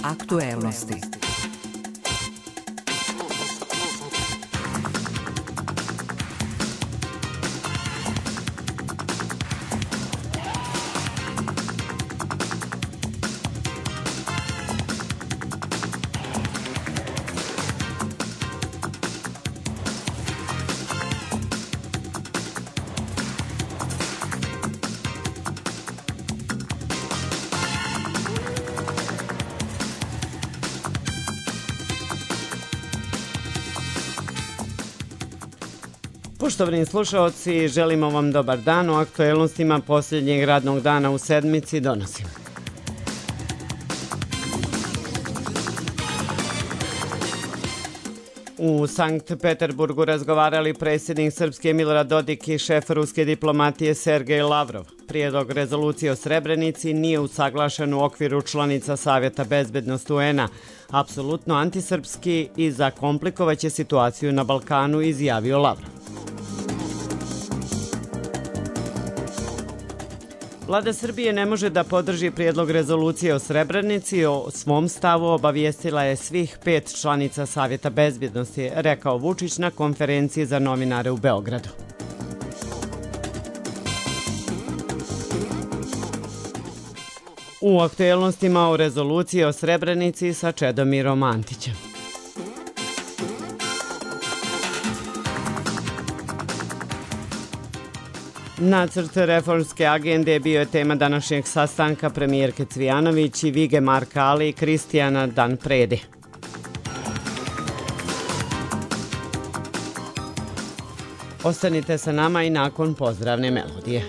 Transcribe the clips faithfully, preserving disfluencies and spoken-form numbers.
Aktuelnosti. Poštovani slušaoci, želimo vam dobar dan. U aktuelnostima posljednjeg radnog dana u sedmici donosimo. U Sankt Peterburgu razgovarali predsjednik Srpske Milorad Dodik i šef ruske diplomatije Sergej Lavrov. Prijedlog rezolucije o Srebrenici nije usaglašen u okviru članica Savjeta bezbednosti U N-a, apsolutno antisrpski i zakomplikovaće situaciju na Balkanu, izjavio Lavrov. Vlada Srbije ne može da podrži prijedlog rezolucije o Srebrenici. O svom stavu obavijestila je svih pet članica Savjeta bezbjednosti, rekao Vučić na konferenciji za novinare u Beogradu. U aktuelnostima o rezoluciji o Srebrenici sa Čedomirom Antićem. Nacrt reformske agende bio je tema današnjeg sastanka premijerke Cvijanović i Vige Markali i Kristijana Danprede. Ostanite sa nama i nakon pozdravne melodije.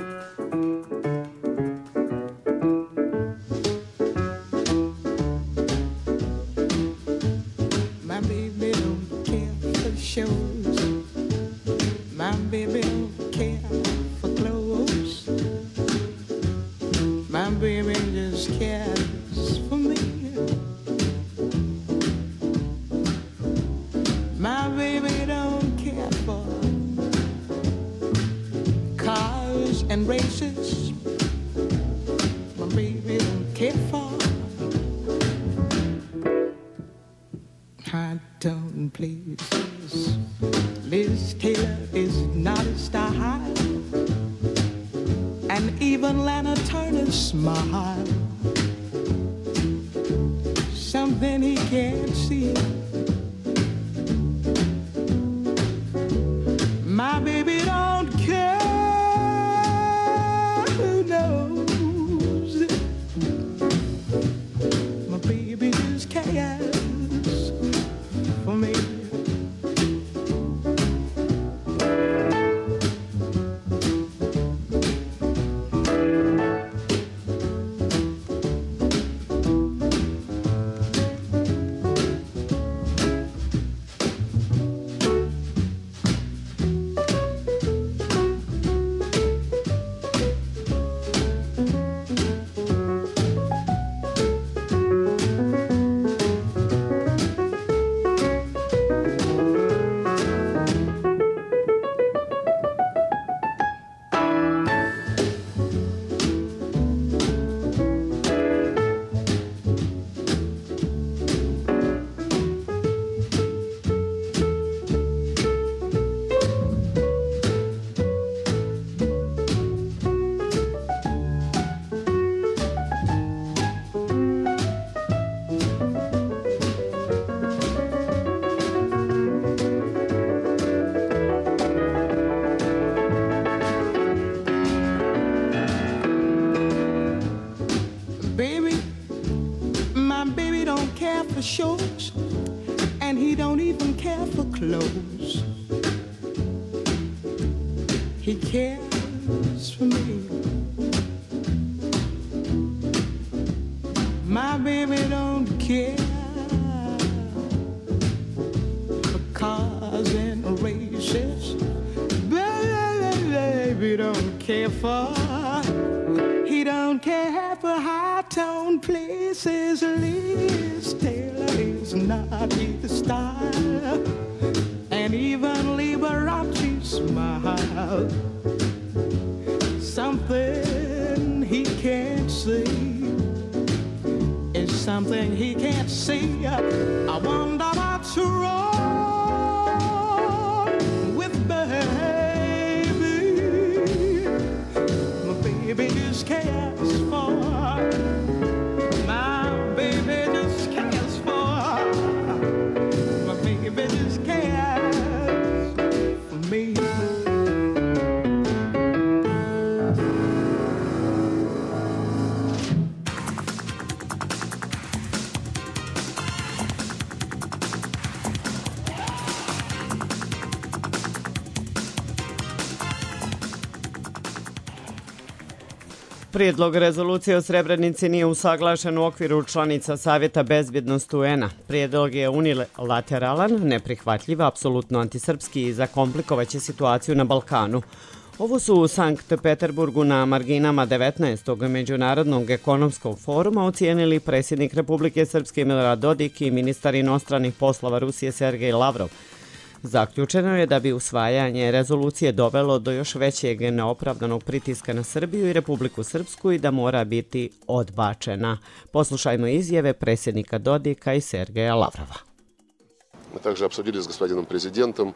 Shows, and he don't even care for clothes. He cares for me. My baby don't care for cars and races. Baby don't care for. He don't care for high-tone places. Liz Taylor is not his style, and even Liberace smile. Something he can't see is something thing he can't see. I wonder what's wrong with baby. My baby just cares for, my baby just cares for, my baby just cares for me. Prijedlog rezolucije o Srebrenici nije usaglašen u okviru članica Savjeta bezbjednosti U N-a. Prijedlog je unilateralan, neprihvatljiv, apsolutno antisrpski i zakomplikovaće situaciju na Balkanu. Ovo su u Sankt Peterburgu na marginama devetnaestog Međunarodnog ekonomskog foruma ocijenili predsjednik Republike Srpske Milorad Dodik i ministar inostranih poslova Rusije Sergej Lavrov. Zaključeno je da bi usvajanje rezolucije dovelo do još većeg neopravdanog pritiska na Srbiju i Republiku Srpsku i da mora biti odbačena. Poslušajmo izjave predsjednika Dodika i Sergeja Lavrova. Мы также обсудили с господином президентом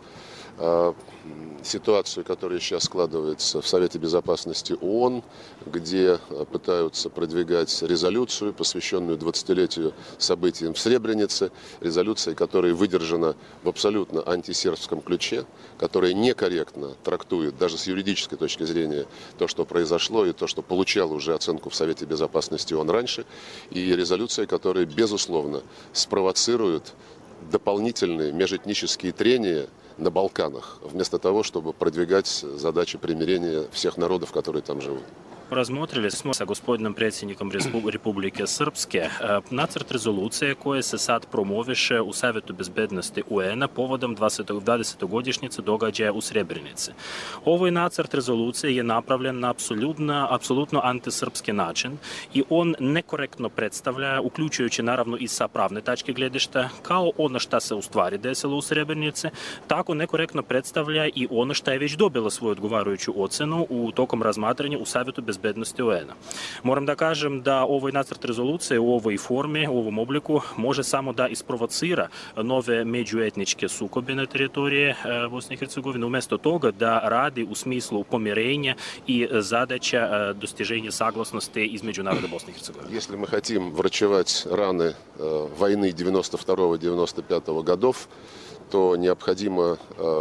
ситуацию, которая сейчас складывается в Совете Безопасности ООН, где пытаются продвигать резолюцию, посвященную двадцатилетию событиям в Сребренице, резолюция, которая выдержана в абсолютно антисербском ключе, которая некорректно трактует даже с юридической точки зрения то, что произошло, и то, что получало уже оценку в Совете Безопасности ООН раньше, и резолюция, которая, безусловно, спровоцирует дополнительные межэтнические трения на Балканах, вместо того, чтобы продвигать задачи примирения всех народов, которые там живут. Razmotrili smo sa gospodinom predsjednikom Republike Srpske nacrt rezolucije koje se sad promoviše u Savjetu bezbednosti U N-a povodom dvadesetogodišnjice događaja u Srebrenici. Ovaj nacrt rezolucije je napravljen na apsolutno, apsolutno antisrpski način i on nekorektno predstavlja, uključujući naravno i sa pravne tačke gledišta, kao ono šta se u stvari desilo u Srebrenici, tako nekorektno predstavlja i ono šta je već dobilo svoju odgovarajuću ocenu u tokom razmatranja u Savjetu bezbednosti U N-a. Moram da kažem da ovaj nacrt rezolucije u ovoj formi, u ovom obliku, može samo da isprovocira nove međuetničke sukobe na teritoriji Bosne i Hercegovine, umjesto toga da radi u smislu pomirenja i zadaća dostiženja saglasnosti između naroda Bosne i Hercegovine. Если мы хотим врачевать раны войны девяносто второго — девяносто пятого годов, то необходимо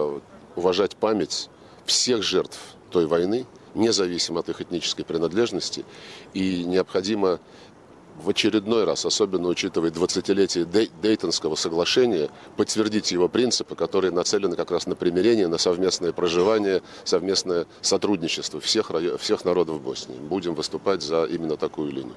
уважать память всех жертв той войны, независимо от их этнической принадлежности, и необходимо в очередной раз, особенно учитывая двадцатилетие Дейтонского соглашения, подтвердить его принципы, которые нацелены как раз на примирение, на совместное проживание, совместное сотрудничество всех, всех народов Боснии. Будем выступать за именно такую линию.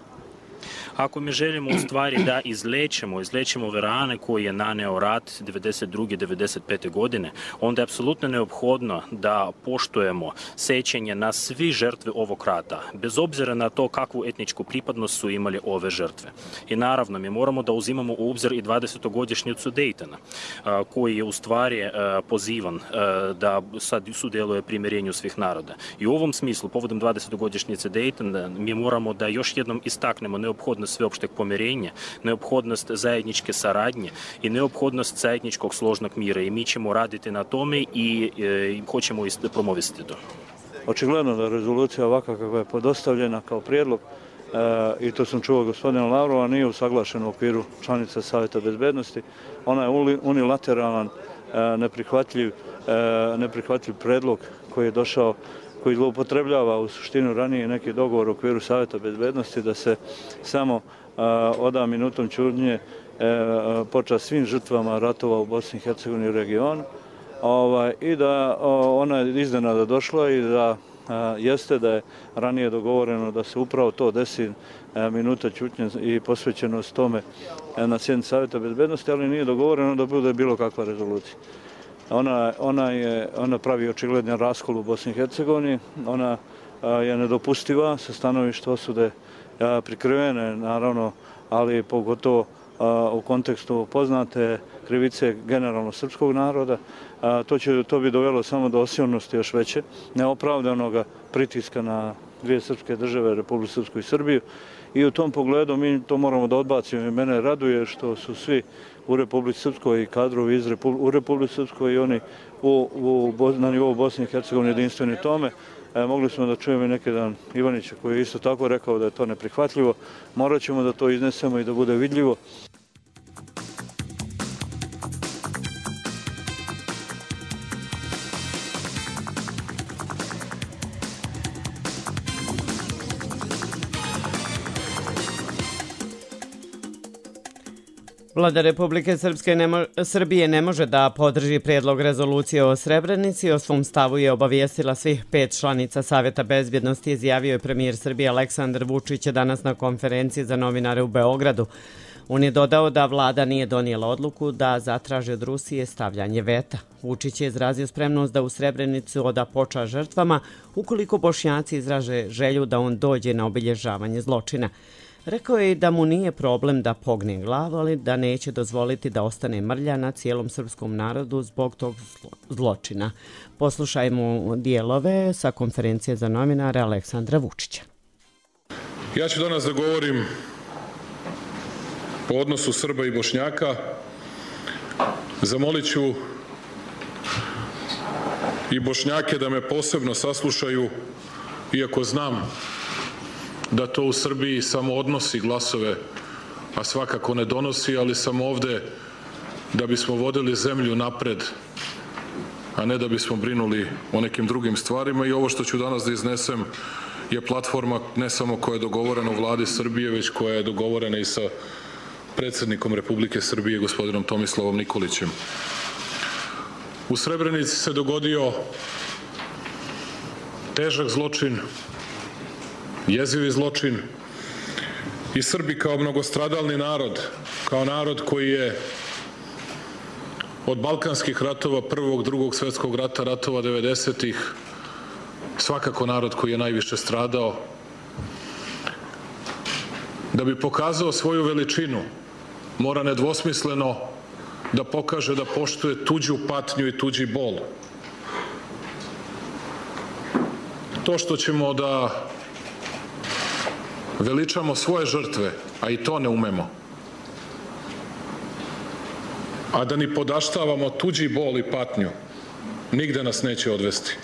Ako mi želimo u stvari da izlečimo, izlečimo ove rane koje je naneo rat devedeset druge do devedeset pete godine, onda je apsolutno neophodno da poštujemo sećanje na svi žrtve ovog rata, bez obzira na to kakvu etničku pripadnost su imali ove žrtve. I naravno, mi moramo da uzimamo u obzir i dvadesetogodišnjicu Dejtona, koji je u stvari pozivan da sad sudeluje primirenju svih naroda. I u ovom smislu, povodom dvadesetogodišnjice Dejtona, mi moramo da još jednom istaknemo neophodnost sveopšteg pomirenja, neophodnost zajedničke saradnje i neophodnost zajedničkog složnog mira. I mi ćemo raditi na tome i, i hoćemo promovisati to. Očigledno da rezolucija ovakva kakva je podostavljena kao prijedlog, e, i to sam čuo gospodina Lavrova, nije usaglašena u okviru članica Savjeta bezbednosti. Ona je unilateralan, e, neprihvatljiv, e, neprihvatljiv predlog koji je došao, koji zloupotrebljava u suštinu ranije neki dogovor u okviru Savjeta bezbednosti da se samo a, oda minutom ćutnje e, počast svim žrtvama ratova u Bosni i Hercegovini i regionu, ovaj, i da o, ona je iznenada došla i da a, jeste da je ranije dogovoreno da se upravo to desi, a, minuta ćutnje i posvećenost tome a, na sjednici Savjeta bezbednosti, ali nije dogovoreno da bude bilo kakva rezolucija. Ona, ona, je, ona pravi očigledan raskol u Bosni i Hercegovini, ona a, je nedopustiva sa stanovišta osude a, prikrivene, naravno, ali pogotovo a, u kontekstu poznate krivice generalno srpskog naroda. A, to, će, to bi dovelo samo do osilnosti još veće, neopravdanog pritiska na dvije srpske države, Republiku Srpsku i Srbiju. I u tom pogledu mi to moramo da odbacimo i mene raduje što su svi u Republici Srpskoj i kadrovi iz Repu, u Republici Srpskoj i oni u, u, na nivou Bosne i Hercegovine jedinstveni tome. E, mogli smo da čujemo i neki dan Ivanića koji je isto tako rekao da je to neprihvatljivo. Morat ćemo da to iznesemo i da bude vidljivo. Vlada Republike Srpske ne mo Srbije ne može da podrži prijedlog rezolucije o Srebrenici. O svom stavu je obavijestila svih pet članica Savjeta bezbjednosti, izjavio je premijer Srbije Aleksandar Vučić danas na konferenciji za novinare u Beogradu. On je dodao da vlada nije donijela odluku da zatraži od Rusije stavljanje veta. Vučić je izrazio spremnost da u Srebrenicu oda počast žrtvama ukoliko Bošnjaci izraže želju da on dođe na obilježavanje zločina. Rekao je da mu nije problem da pogne glavu, ali da neće dozvoliti da ostane mrlja na cijelom srpskom narodu zbog tog zločina. Poslušajmo dijelove sa konferencije za novinare Aleksandra Vučića. Ja ću danas da govorim o odnosu Srba i Bošnjaka. Zamolit ću i Bošnjake da me posebno saslušaju, iako znam da to u Srbiji samo odnosi glasove, a svakako ne donosi, ali sam ovde da bismo vodili zemlju napred, a ne da bismo brinuli o nekim drugim stvarima. I ovo što ću danas da iznesem je platforma ne samo koja je dogovorena u vladi Srbije, već koja je dogovorena i sa predsjednikom Republike Srbije, gospodinom Tomislavom Nikolićem. U Srebrenici se dogodio težak zločin, jezivi zločin i Srbi kao mnogostradalni narod, kao narod koji je od balkanskih ratova, prvog, drugog svjetskog rata, ratova devedesetih, svakako narod koji je najviše stradao, da bi pokazao svoju veličinu, mora nedvosmisleno da pokaže da poštuje tuđu patnju i tuđi bol. To što ćemo da veličamo svoje žrtve, a i to ne umemo, a da ni podaštavamo tuđi bol i patnju, nigde nas neće odvesti.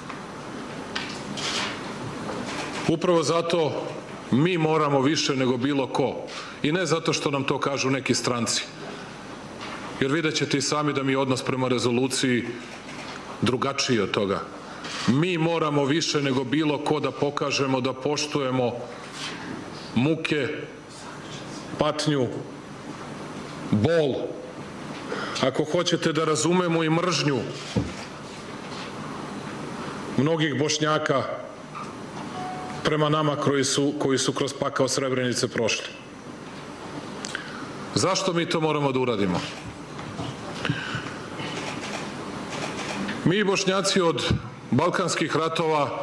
Upravo zato mi moramo više nego bilo ko, i ne zato što nam to kažu neki stranci, jer vidjet ćete i sami da mi je odnos prema rezoluciji drugačiji od toga. Mi moramo više nego bilo ko da pokažemo da poštujemo muke, patnju, bol, ako hoćete da razumemo i mržnju mnogih Bošnjaka prema nama koji su, koji su kroz pakao Srebrenice prošli. Zašto mi to moramo da uradimo? Mi Bošnjaci od balkanskih ratova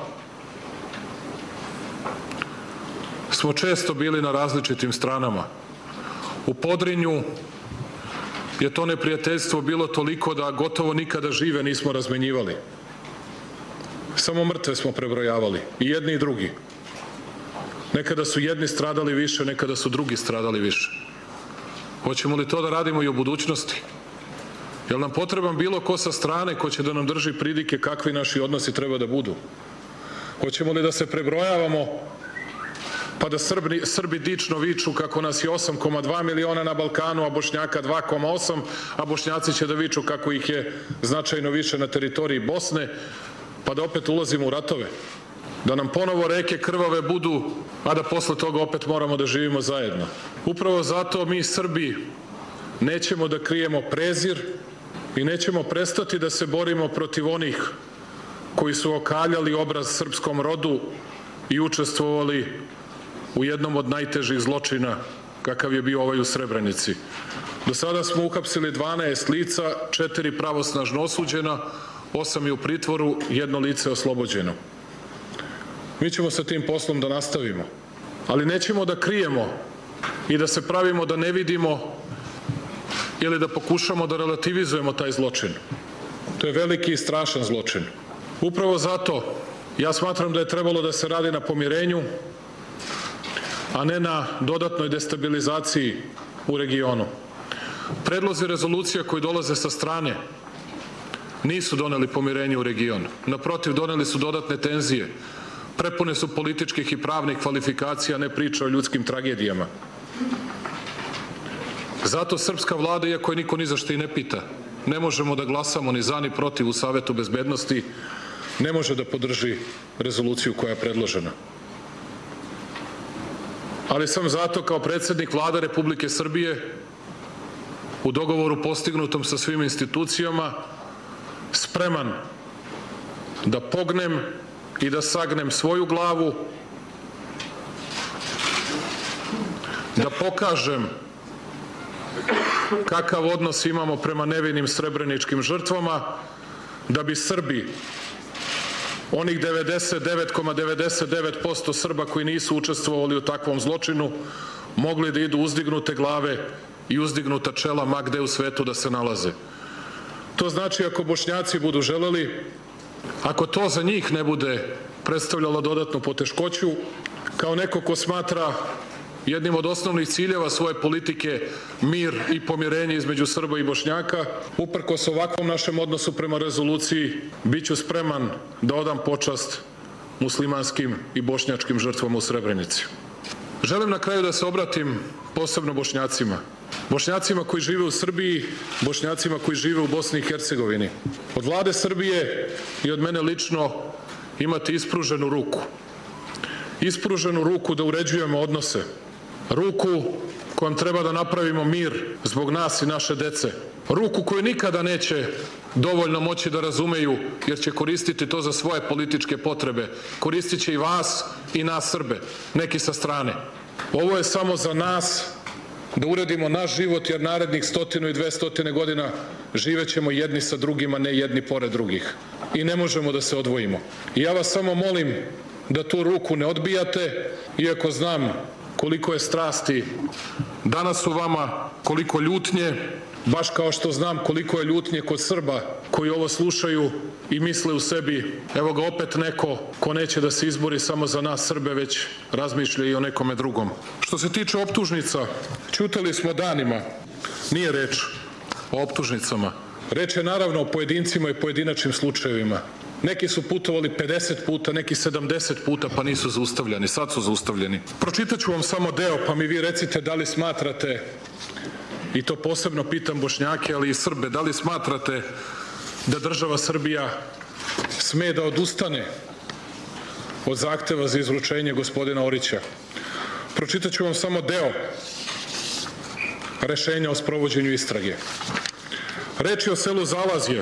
smo često bili na različitim stranama. U Podrinju je to neprijateljstvo bilo toliko da gotovo nikada žive nismo razmenjivali. Samo mrtve smo prebrojavali, i jedni i drugi. Nekada su jedni stradali više, nekada su drugi stradali više. Hoćemo li to da radimo i u budućnosti? Je li nam potreban bilo ko sa strane ko će da nam drži pridike kakvi naši odnosi treba da budu? Hoćemo li da se prebrojavamo pa da Srbi, Srbi dično viču kako nas je osam zarez dva miliona na Balkanu, a Bošnjaka dva zarez osam, a Bošnjaci će da viču kako ih je značajno više na teritoriji Bosne, pa da opet ulazimo u ratove? Da nam ponovo reke krvave budu, a da posle toga opet moramo da živimo zajedno? Upravo zato mi Srbi nećemo da krijemo prezir i nećemo prestati da se borimo protiv onih koji su okaljali obraz srpskom rodu i učestvovali u jednom od najtežih zločina kakav je bio ovaj u Srebrenici. Do sada smo uhapsili dvanaest lica, četiri pravosnažno osuđena, osam je u pritvoru, jedno lice je oslobođeno. Mi ćemo sa tim poslom da nastavimo, ali nećemo da krijemo i da se pravimo da ne vidimo ili da pokušamo da relativizujemo taj zločin. To je veliki i strašan zločin. Upravo zato Ja smatram da je trebalo da se radi na pomirenju, a ne na dodatnoj destabilizaciji u regionu. Predlozi rezolucija koji dolaze sa strane nisu doneli pomirenje u regionu. Naprotiv, doneli su dodatne tenzije. Prepune su političkih i pravnih kvalifikacija, ne priča o ljudskim tragedijama. Zato srpska vlada, iako je niko ni za što i ne pita, ne možemo da glasamo ni za ni protiv u Savetu bezbednosti, ne može da podrži rezoluciju koja je predložena. Ali sam zato kao predsjednik Vlade Republike Srbije u dogovoru postignutom sa svim institucijama spreman da pognem i da sagnem svoju glavu, da pokažem kakav odnos imamo prema nevinim srebreničkim žrtvama, da bi Srbi, onih devedeset devet zarez devedeset devet posto Srba koji nisu učestvovali u takvom zločinu, mogli da idu uzdignute glave i uzdignuta čela ma gde u svetu da se nalaze. To znači ako Bošnjaci budu želeli, ako to za njih ne bude predstavljalo dodatnu poteškoću, kao neko ko smatra jednim od osnovnih ciljeva svoje politike mir i pomirenje između Srba i Bošnjaka, uprkos ovakvom našem odnosu prema rezoluciji, bit ću spreman da odam počast muslimanskim i bošnjačkim žrtvama u Srebrenici. Želim na kraju da se obratim posebno Bošnjacima. Bošnjacima koji žive u Srbiji, Bošnjacima koji žive u Bosni i Hercegovini. Od vlade Srbije i od mene lično imate ispruženu ruku. Ispruženu ruku da uređujemo odnose. Ruku kojom treba da napravimo mir zbog nas i naše dece. Ruku koju nikada neće dovoljno moći da razumeju, jer će koristiti to za svoje političke potrebe. Koristit će i vas i nas Srbe, neki sa strane. Ovo je samo za nas da uredimo naš život, jer narednih stotinu i dve stotine godina živećemo jedni sa drugima, ne jedni pored drugih. I ne možemo da se odvojimo. I ja vas samo molim da tu ruku ne odbijate, iako znam koliko je strasti danas u vama, koliko ljutnje, baš kao što znam koliko je ljutnje kod Srba koji ovo slušaju i misle u sebi, evo ga opet neko ko neće da se izbori samo za nas Srbe, već razmišlja i o nekome drugom. Što se tiče optužnica, ćutali smo danima, nije reč o optužnicama. Reč je naravno o pojedincima i pojedinačnim slučajevima. Neki su putovali pedeset puta, neki sedamdeset puta, pa nisu zaustavljani. Sad su zaustavljeni. Pročitat ću vam samo deo, pa mi vi recite da li smatrate, i to posebno pitam Bošnjake, ali i Srbe, da li smatrate da država Srbija sme da odustane od zahteva za izručenje gospodina Orića. Pročitat ću vam samo deo rešenja o sprovođenju istrage. Reč je o selu Zalazje.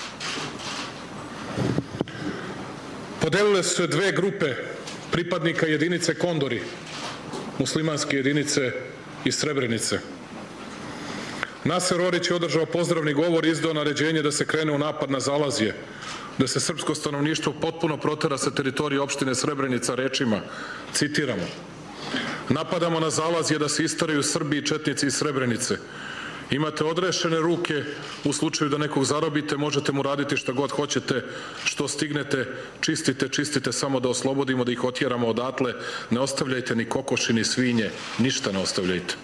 Podelile su se dve grupe pripadnika jedinice Kondori, muslimanske jedinice iz Srebrenice. Naser Orić je održao pozdravni govor i izdao naređenje da se krene u napad na Zalazje, da se srpsko stanovništvo potpuno protera sa teritorije opštine Srebrenica rečima, citiramo: napadamo na Zalazje da se istaraju Srbi i četnici iz Srebrenice. Imate odrešene ruke, u slučaju da nekog zarobite, možete mu raditi šta god hoćete, što stignete, čistite, čistite, samo da oslobodimo, da ih otjeramo odatle, ne ostavljajte ni kokoši, ni svinje, ništa ne ostavljajte.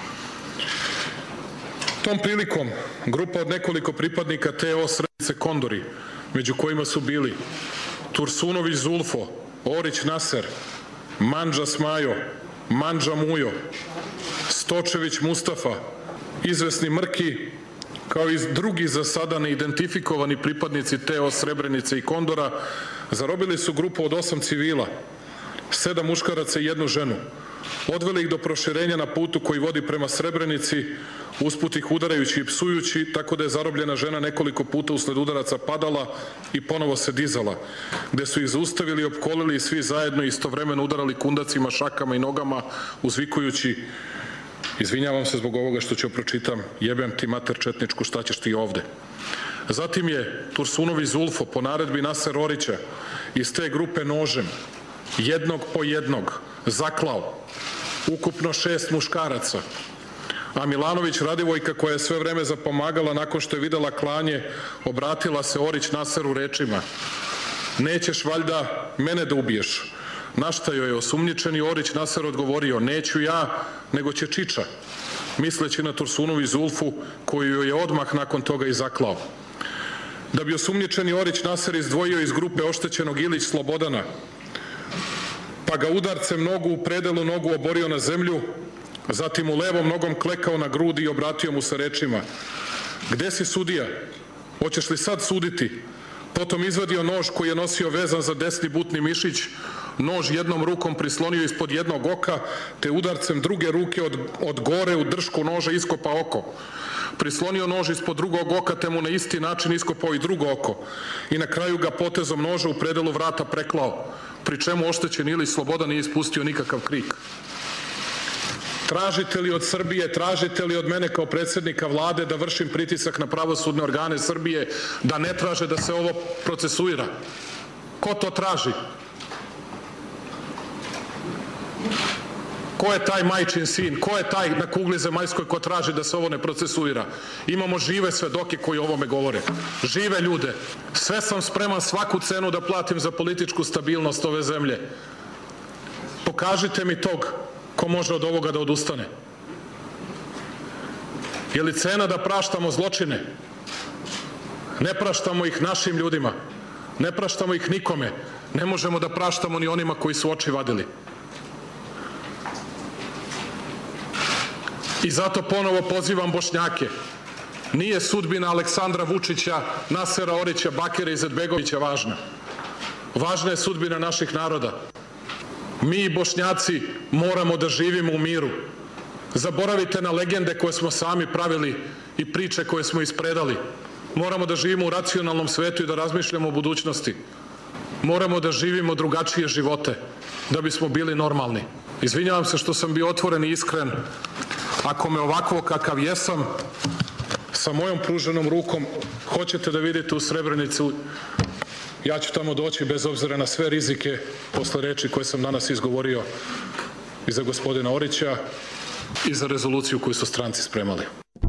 Tom prilikom, grupa od nekoliko pripadnika T O Srebrenice Kondori, među kojima su bili Tursunović Zulfo, Orić Naser, Mandža Smajo, Mandža Mujo, Stočević Mustafa, izvesni Mrki, kao i drugi za sada neidentifikovani pripadnici T O Srebrenice i Kondora, zarobili su grupu od osam civila, sedam muškaraca i jednu ženu. Odveli ih do proširenja na putu koji vodi prema Srebrenici, usput ih udarajući i psujući, tako da je zarobljena žena nekoliko puta usled udaraca padala i ponovo se dizala, gde su ih zaustavili, opkolili i svi zajedno istovremeno udarali kundacima, šakama i nogama, uzvikujući: izvinjavam se zbog ovoga što ću pročitam, jebem ti mater četničku, šta ćeš ti ovde. Zatim je Tursunović Zulfo po naredbi Naser Orića iz te grupe nožem, jednog po jednog, zaklao ukupno šest muškaraca, a Milanović Radivojka, koja je sve vreme zapomagala, nakon što je videla klanje, obratila se Orić Naseru rečima: nećeš valjda mene da ubiješ. Na šta joj je osumnjičeni Orić Naser odgovorio, neću ja, nego će Čiča, misleći na Tursunovu i Zulfu, koju joj je odmah nakon toga i zaklao. Da bi osumnjičeni Orić Naser izdvojio iz grupe oštećenog Ilić Slobodana, pa ga udarcem nogu u predelu nogu oborio na zemlju, zatim u levom nogom klekao na grudi i obratio mu se rečima, gde si sudija, hoćeš li sad suditi? Potom izvadio nož koji je nosio vezan za desni butni mišić, nož jednom rukom prislonio ispod jednog oka, te udarcem druge ruke od, od gore u dršku noža iskopao oko. Prislonio nož ispod drugog oka, te mu na isti način iskopao i drugo oko. I na kraju ga potezom noža u predelu vrata preklao, pri čemu oštećen Ilić Slobodan nije ispustio nikakav krik. Tražite li od Srbije, tražite li od mene kao predsjednika vlade da vršim pritisak na pravosudne organe Srbije da ne traže da se ovo procesuira? Ko to traži? Ko je taj majčin sin? Ko je taj na kugli zemaljskoj ko traži da se ovo ne procesuira? Imamo žive svedoke koji o ovome govore. Žive ljude. Sve sam spreman svaku cenu da platim za političku stabilnost ove zemlje. Pokažite mi tog ko može od ovoga da odustane. Je li cena da praštamo zločine? Ne praštamo ih našim ljudima. Ne praštamo ih nikome. Ne možemo da praštamo ni onima koji su oči vadili. I zato ponovo pozivam Bošnjake. Nije sudbina Aleksandra Vučića, Nasera Orića, Bakira Izetbegovića važna. Važna je sudbina naših naroda. Mi, Bošnjaci, moramo da živimo u miru. Zaboravite na legende koje smo sami pravili i priče koje smo ispredali. Moramo da živimo u racionalnom svetu i da razmišljamo o budućnosti. Moramo da živimo drugačije živote, da bismo bili normalni. Izvinjavam se što sam bio otvoren i iskren. Ako me ovako kakav jesam, sa mojom pruženom rukom, hoćete da vidite u Srebrenicu, ja ću tamo doći bez obzira na sve rizike posle reči koje sam danas izgovorio i za gospodina Orića i za rezoluciju koju su stranci spremali.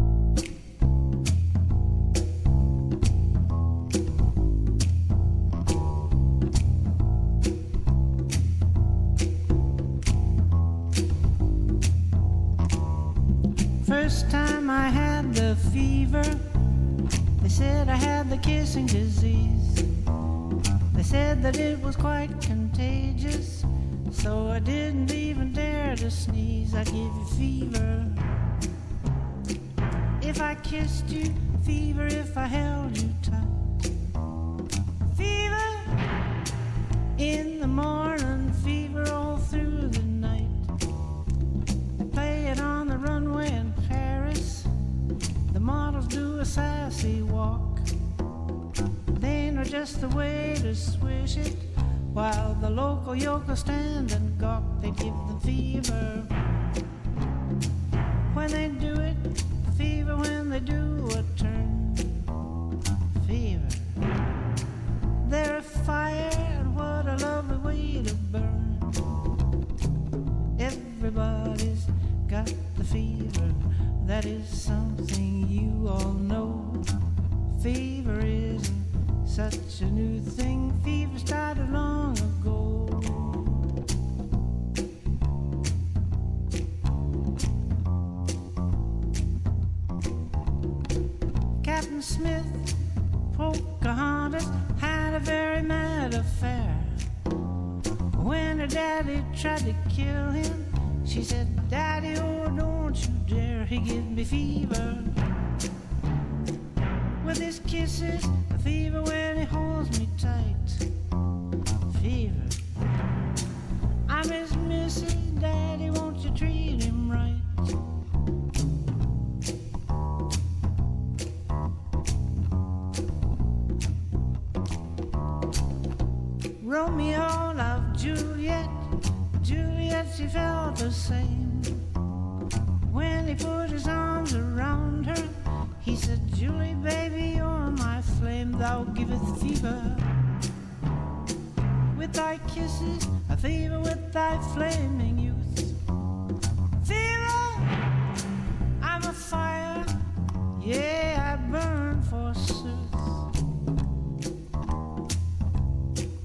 First time I had the fever, they said I had the kissing disease. They said that it was quite contagious, so I didn't even dare to sneeze. I'd give you fever if I kissed you, fever if I held you tight, fever in the morning, fever all through the night. They play it on the runway in Paris, the models do a sassy walk. They know just the way to swish it, while the local yokels stand and gawk. They give them fever when they do it, fever when they do a turn, fever. They're a fire, and what a lovely way to burn. Everybody's got the fever, that is something you all know. Fever isn't such a new thing, fever started long ago. Captain Smith, Pocahontas, had a very mad affair. When her daddy tried to kill him, she said, Daddy, oh, don't you dare. He give me fever with his kisses, a fever when he holds me tight, fever. I miss Missus Daddy, won't you treat him right? Romeo loved Juliet, Juliet, she felt the same. When he put his arms around her, he said, Julie, baby, you're my flame, thou giveth fever. With thy kisses, a fever with thy flaming youth. Fever, I'm a fire, yeah, I burn forsooth.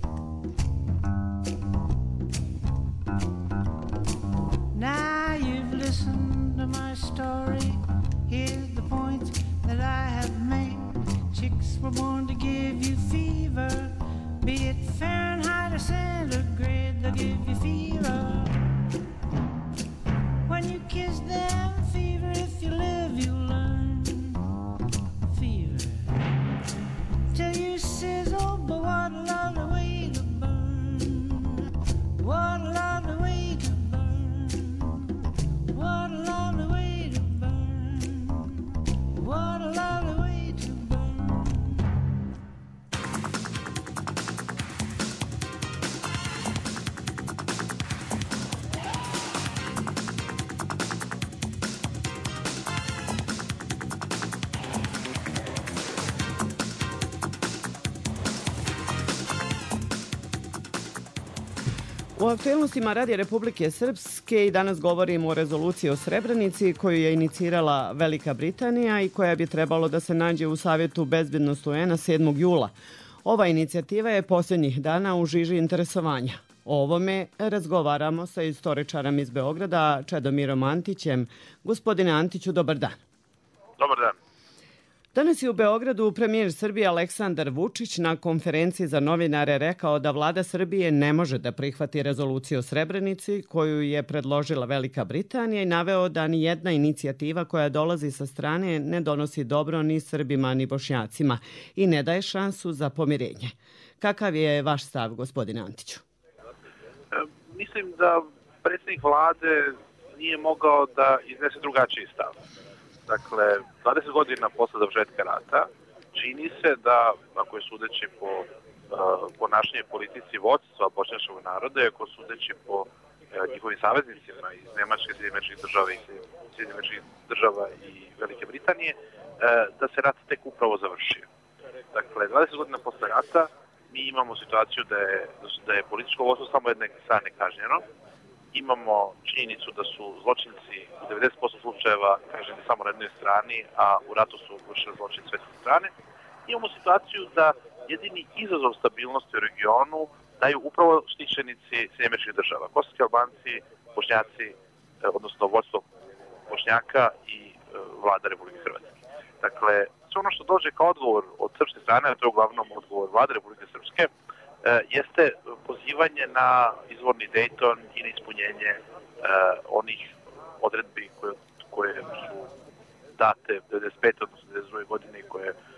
O aktuelnostima Radija Republike Srpske i danas govorimo o rezoluciji o Srebrenici koju je inicirala Velika Britanija i koja bi trebalo da se nađe u Savjetu bezbednosti U N-a sedmog jula. Ova inicijativa je posljednjih dana u žiži interesovanja. O ovome razgovaramo sa istoričarom iz Beograda, Čedomirom Antićem. Gospodine Antiću, dobar dan. Dobar dan. Danas je u Beogradu premijer Srbije Aleksandar Vučić na konferenciji za novinare rekao da vlada Srbije ne može da prihvati rezoluciju o Srebrenici koju je predložila Velika Britanija i naveo da ni jedna inicijativa koja dolazi sa strane ne donosi dobro ni Srbima ni Bošnjacima i ne daje šansu za pomirenje. Kakav je vaš stav, gospodine Antiću? E, mislim da predsjednik vlade nije mogao da iznese drugačiji stav. Dakle, dvadeset godina posle završetka rata čini se da, ako je sudeći po uh, ponašanju politici vodstva bošnjačkog naroda, ako sudeći po uh, njihovim saveznicima iz Nemačke, Sjedinjenih Američkih Država i Sjedinjenih Američkih Država i Velike Britanije, uh, da se rat tek upravo završio. Dakle, dvadeset godina posle rata mi imamo situaciju da je, da je političko vodstvo samo jedne strane kažnjeno. Imamo činjenicu da su zločinci u devedeset posto slučajeva kažnjeni samo na jednoj strani, a u ratu su vršili zločin s sve strane. Imamo situaciju da jedini izazov stabilnosti u regionu daju upravo štićenici Sjedinjenih Američkih Država, kosovski Albanci, Bošnjaci, odnosno vodstvo Bošnjaka i vlada Republike Hrvatske. Dakle, sve ono što dođe kao odgovor od srpske strane, a to je uglavnom odgovor vlade Republike Srpske, jeste pozivanje na izvorni Dayton i na ispunjenje uh, onih odredbi koje, koje su date devedeset pete odnosno devedeset druge godine koje uh,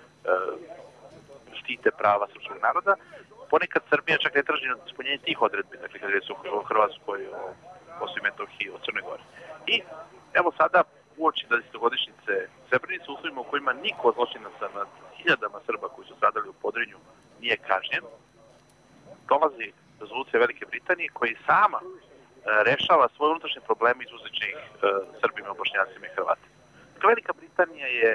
štite prava srpskog naroda. Ponekad Srbija čak ne traži ispunjenje tih odredbi, dakle kada je su o Hrvatskoj, o Kosovu i Metohiji, o Crnoj Gori. I evo sada uoči desetogodišnjice Srebrenice, u uslovima u kojima niko od zločinaca nad hiljadama Srba koji su stradali u Podrinju nije kažnjen, dolazi rezolucija Velike Britanije koji sama e, rešava svoje unutrašnje probleme izuzečnih e, Srbima, Bošnjacima i Hrvatima. Velika Britanija je e,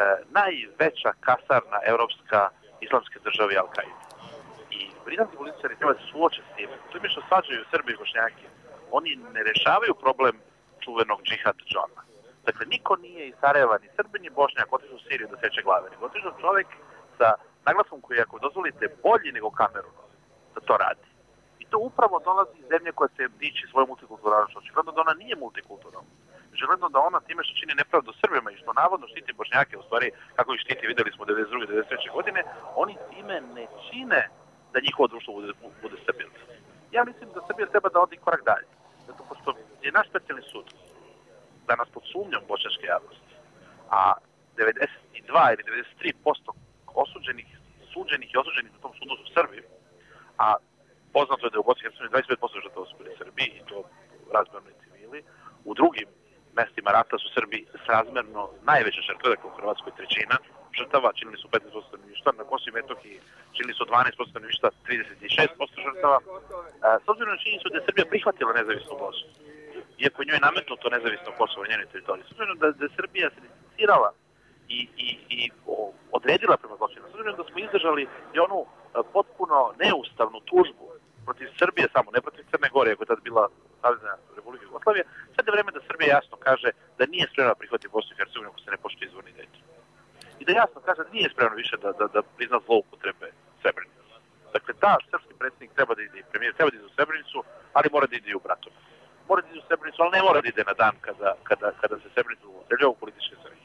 najveća kasarna evropska islamske države Al-Kaide. I britanski političari treba se suoče s tim. To je što svađaju Srbi i Bošnjake. Oni ne rešavaju problem čuvenog džihad Džona. Dakle, niko nije iz Sarajeva, ni Srbin, ni Bošnjak otišao u Siriju da seče glave. Nego otišao čovek sa naglasom koji, ako dozvolite, bolji nego Kamerun da to radi. I to upravo dolazi iz zemlje koja se diči svojom multikulturalnošću. Očigledno da ona nije multikulturalna. Očigledno da ona time što čini nepravdu Srbima i što navodno štiti Bošnjake, u stvari kako ih štiti, videli smo devedeset druge devedeset treće godine, oni time ne čine da njihovo društvo bude, bude stabilno. Ja mislim da Srbija treba da odi korak dalje. Zato pošto je naš specijalni sud danas pod sumnjom bošnjačke javnosti, a devedeset dva ili devedeset tri posto osuđenih, suđenih i osuđenih na tom sudu su Srbi, a poznato je da je u Bosni i Hercegovini dvadeset pet posto žrtava su bili Srbi i to razmerno i civili. U drugim mestima rata su Srbi srazmerno najveće žrtve, dakle u Hrvatskoj trećina žrtava, činili su petnaest posto stanovništva, na Kosovu i Metohiji činili su dvanaest posto stanovništva, trideset šest posto žrtava. S obzirom na činjenicu da je Srbija prihvatila nezavisnu Bosnu, iako je njoj nametnuto nezavisno Kosovo na njenoj teritoriji, s obzirom da, da je Srbija se distancirala i, i, i odredila prema zločinu, s obzirom da smo izdržali i onu potpuno neustavnu tužbu protiv Srbije samo, ne protiv Crne Gore, ako je tad bila Savezna Republika Jugoslavije, sad je vreme da Srbija jasno kaže da nije spremna prihvati Bosnu i Hercegovinu ako se ne poštuje izvorni Dayton. I da jasno kaže da nije spremna više da, da, da prizna zloupotrebe Srebrenice. Dakle, da, srpski predsjednik treba da ide i premijer, treba da ide u Srebrenicu, ali mora da ide i u Bratovo. Mora da ide u Srebrenicu, ali ne mora da ide na dan kada, kada, kada se Srebrenicu streljava u političke svrhe.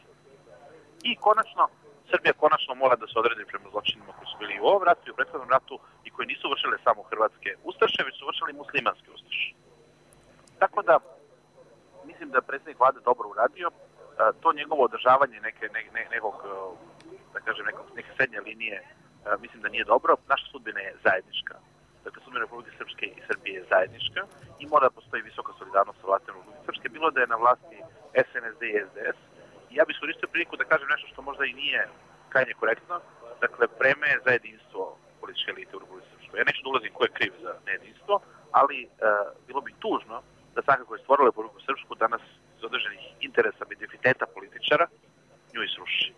I konačno, Srbija konačno mora da se odredi prema zločinima koji su bili i u ovom ratu i u prethodnom ratu i koji nisu vršile samo hrvatske ustaše, već su vršili muslimanske ustaše. Tako da, mislim da je predsjednik vlade dobro uradio. To njegovo održavanje neke, ne, ne, nekog, da kažem, nekog, neke srednje linije, mislim da nije dobro. Naša sudbina je zajednička. Dakle, sudbina Republike Srpske i Srbije je zajednička i mora da postoji visoka solidarnost sa vlastima Republike Srpske, bilo da je na vlasti S N S D i S D S. Ja bih iskoristio priliku da kažem nešto što možda i nije krajnje korektno. Dakle, vreme je za jedinstvo političke elite u Republike Srpskoj. Ja neću da ulazim ko je kriv za nejedinstvo, ali e, bilo bi tužno da stranka koja je stvorila Republiku Srpsku danas iz određenih interesa, identiteta političara, nju i sruši.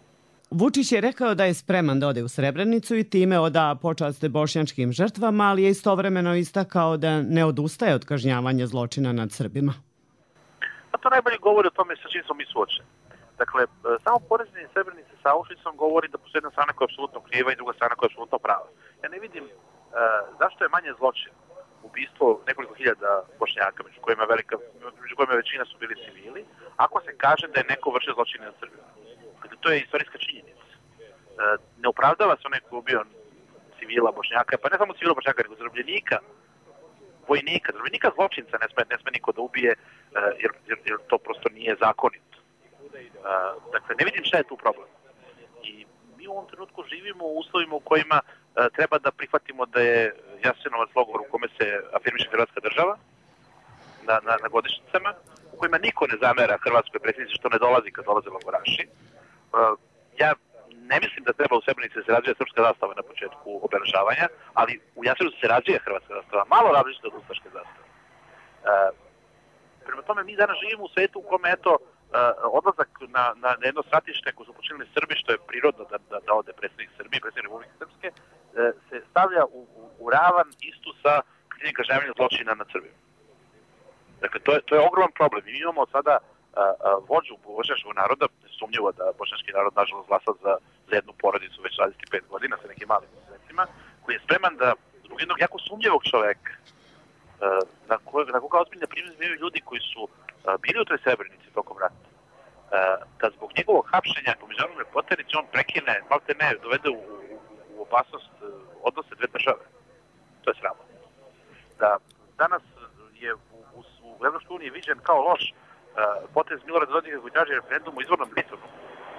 Vučić je rekao da je spreman da ode u Srebrenicu i time oda počast bošnjačkim žrtvama, ali je istovremeno istakao da ne odustaje od kažnjavanja zločina nad Srbima. A to najbolje govori o tome sa čim smo mi suočeni. Dakle, samo poređenje Srebrenice sa Auschwitzom govori da postoji jedna strana koja je apsolutno kriva i druga strana koja je apsolutno prava. Ja ne vidim uh, zašto je manje zločin ubistvo nekoliko hiljada Bošnjaka, među kojima, velika, među kojima većina su bili civili, ako se kaže da je neko vršio zločine nad Srbima. Dakle, to je istorijska činjenica. Uh, ne opravdava se onaj koji je ubio civila Bošnjaka, pa ne samo civila Bošnjaka, nego zarobljenika, vojnika, zarobljenika zločinca ne sme, ne sme niko da ubije, uh, jer, jer, jer to prosto nije zakonito. Uh, dakle, ne vidim šta je tu problem. I mi u ovom trenutku živimo u uslovima u kojima uh, treba da prihvatimo da je Jasenovac logor u kome se afirmiše Hrvatska država na, na, na godišnjicama, u kojima niko ne zamera Hrvatskoj predsjednici što ne dolazi kad dolaze logoraši. Uh, ja ne mislim da treba u Srebrenici da se razvija srpska zastava na početku obeležavanja, ali u Jasenovcu se razvija hrvatska zastava, malo različita od ustaške zastave. Uh, prema tome, mi danas živimo u svetu u kome, eto, Uh, odlazak na, na jedno stratište koje su počinili Srbi, što je prirodno da, da, da ode predsjednik Srbije, predsjednik Republike Srpske, uh, se stavlja u, u, u ravan istu sa krivnjim kažnjavanjem zločina nad Srbima. Dakle, to je, to je ogroman problem. Mi imamo sada uh, uh, vođu bošnjačkog naroda, sumnjivo da bošnjački narod nažalost glasa za, za jednu porodicu već dvadeset pet godina sa nekim malim izuzecima, koji je spreman da zbog jednog jako sumnjivog čoveka, uh, na, koje, na koga ozbiljne primjene imaju ljudi koji su bili u toj Srebrenici tokom rata, da zbog njegovog hapšenja po međunarodnoj poternici on prekine, malte ne, dovede u, u, u opasnost odnose dve države. To je sramno. Da danas je u, u, u Evropskoj uniji viđen kao loš uh, potez Milorada Dodika koji traži referendum o izvornom Britonu.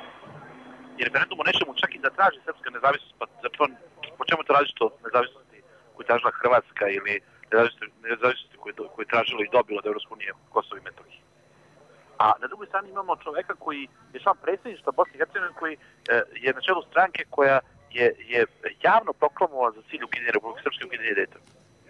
I referendum o nečemu čak i da traži srpska nezavisnost, pa zato, po čemu to različito od nezavisnosti koju tražila Hrvatska ili nezavisnosti koje, koje je tražilo i dobilo od Evropske unije Kosovo i Metohije. A na drugoj strani imamo čoveka koji je član predsjedništva Bosne i Hercegovine, koji e, je na čelu stranke koja je, je javno proklamovala za cilj ukidanja Republike Srpske i ukidanja Dejtona.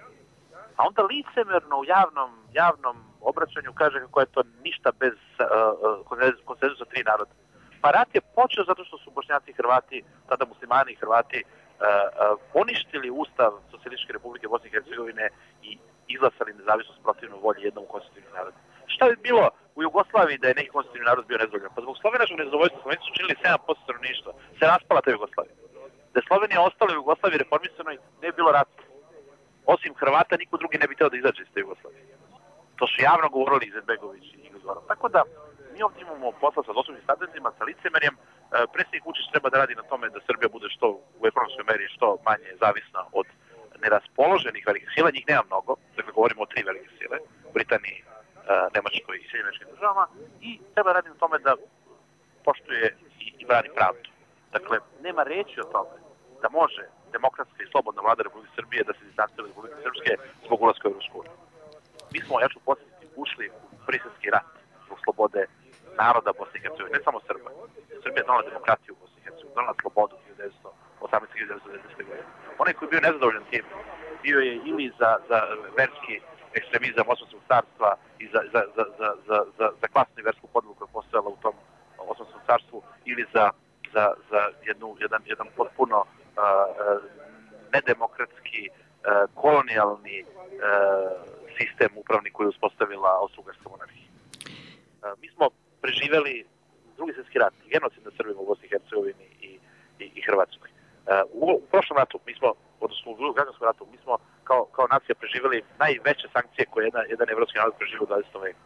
A onda licemerno u javnom, javnom obraćanju kaže kako je to ništa bez uh, konsenzusa tri naroda. Pa rat je počeo zato što su Bošnjaci i Hrvati, tada muslimani i Hrvati, uh, uh, poništili ustav Socijalističke Republike Bosne i Hercegovine i izglasali nezavisnost protivno volji jednom konstitutivnog naroda. Šta bi bilo u Jugoslaviji da je neki konstitutivni narod bio nezadovoljan? Pa zbog slovenačkog nezadovoljstva Slovenci su činili sedam posto stanovništva. Se raspala ta Jugoslavija. Da je Slovenija ostala u Jugoslaviji reformisanoj, ne bi bilo rata. Osim Hrvata, niko drugi ne bi teo da izađe iz te Jugoslavije. To su javno govorili Izetbegović i Igor. Tako da, mi ovdje imamo posla sa doslovnim standardima, sa licemerjem. E, predsjednik Vučić treba da radi na tome da Srbija bude što u ekonomskoj meri što manje zavisna od neraspoloženih velikih sila. Njih nema mnogo, dakle govorimo o tri velike sile, Britaniji, Nemačkoj i Sjedinjenim Američkim Državama, i treba radi na tome da poštuje i, i brani pravdu. Dakle, nema reći o tome da može demokratska i slobodna vlada Republike Srbije da se distancira od Republike Srpske zbog ulaska u Evropsku uniju. Mi smo, ja ću podsjetiti, ušli u Briselski rat zbog slobode naroda Bosne i Hercegovine, ne samo Srba. Srbija je donala demokratiju u Bosni i Hercegovini, donala slobodu hiljadu devetsto osamnaeste do hiljadu devetsto devedesete. godine. Onaj koji je bio nezadovoljan tim, bio je ili za, za verski ekstremizam Osmanskog carstva i za, za, za, za, za, za, za klasnu i versku podelu koja je postojala u tom Osmanskom carstvu, ili za, za, za jednu, jedan, jedan potpuno uh, nedemokratski, uh, kolonijalni uh, sistem upravni koji je uspostavila Austro-Ugarska monarhija. Uh, mi smo preživeli drugi svjetski rat, genocid nad Srbima u Bosni i Hercegovini i, i, i Hrvatskoj. Uh, u, u prošlom ratu, mi smo, odnosno u drugom građanskom ratu, mi smo kao, kao nacija preživjeli najveće sankcije koje jedan, jedan evropski narod preživio u dvadesetom veku.